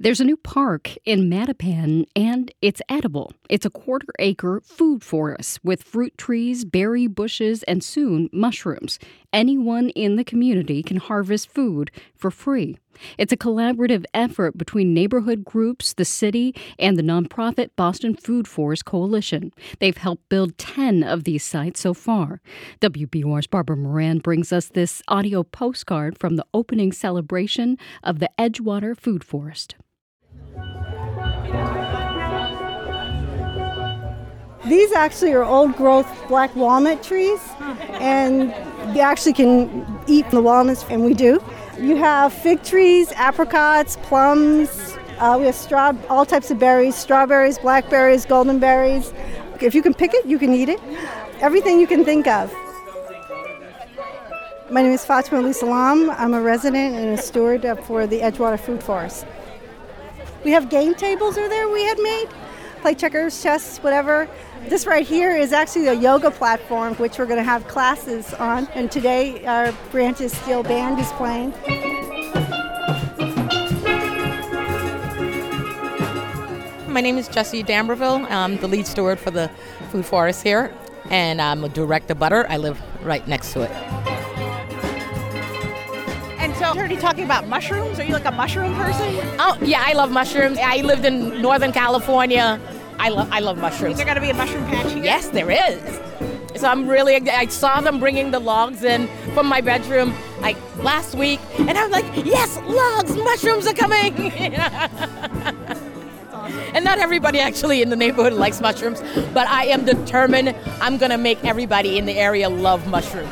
There's a new park in Mattapan, and it's edible. It's a quarter-acre food forest with fruit trees, berry bushes, and soon mushrooms. Anyone in the community can harvest food for free. It's a collaborative effort between neighborhood groups, the city, and the nonprofit Boston Food Forest Coalition. They've helped build 10 of these sites so far. WBUR's Barbara Moran brings us this audio postcard from the opening celebration of the Edgewater Food Forest. These actually are old-growth black walnut trees, and you actually can eat the walnuts, and we do. You have fig trees, apricots, plums. We have all types of berries, strawberries, blackberries, golden berries. If you can pick it, you can eat it. Everything you can think of. My name is Fatima Ali Salam. I'm a resident and a steward for the Edgewater Food Forest. We have game tables over there we had made. Play checkers, chess, whatever. This right here is actually a yoga platform, which we're going to have classes on. And today, our Branches Steel Band is playing. My name is Jessie D'Amberville. I'm the lead steward for the food forest here, and I'm a direct abutter. I live right next to it. And so, I heard you talking about mushrooms. Are you like a mushroom person? Oh, yeah, I love mushrooms. I lived in Northern California. I love mushrooms. Is there going to be a mushroom patch here? Yes, there is. So I saw them bringing the logs in from my bedroom like last week, and I'm like, yes, logs, mushrooms are coming. And not everybody actually in the neighborhood likes mushrooms, but I am determined I'm going to make everybody in the area love mushrooms.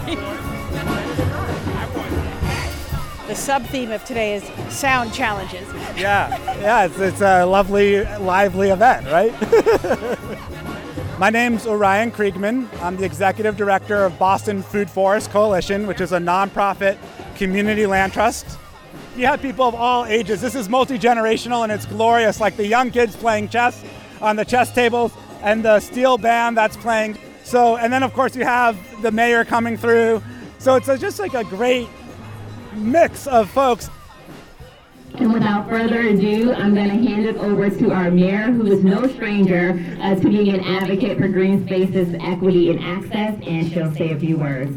The sub-theme of today is sound challenges. Yeah, it's a lovely, lively event, right? My name's Orion Kriegman. I'm the executive director of Boston Food Forest Coalition, which is a nonprofit community land trust. You have people of all ages. This is multi-generational, and it's glorious, like the young kids playing chess on the chess tables and the steel band that's playing. So, and then of course you have the mayor coming through. So it's just like a great mix of folks. And without further ado, I'm going to hand it over to our mayor, who is no stranger to being an advocate for green spaces, equity, and access, and she'll say a few words.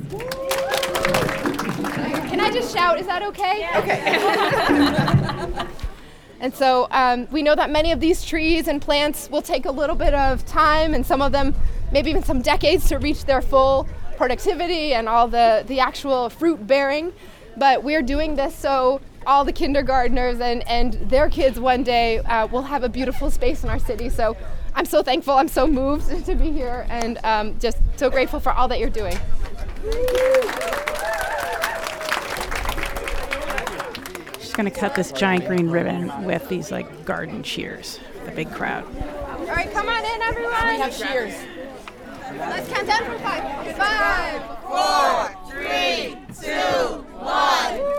Can I just shout? Is that okay? Yeah. Okay. And so we know that many of these trees and plants will take a little bit of time, and some of them maybe even some decades to reach their full productivity and all the actual fruit bearing. But we're doing this so all the kindergartners and their kids one day will have a beautiful space in our city. So I'm so thankful, I'm so moved to be here, and just so grateful for all that you're doing. She's going to cut this giant green ribbon with these like garden shears, the big crowd. All right, come on in, everyone. We have shears. Let's count down from 5. 5, 4, 3, 2, 1.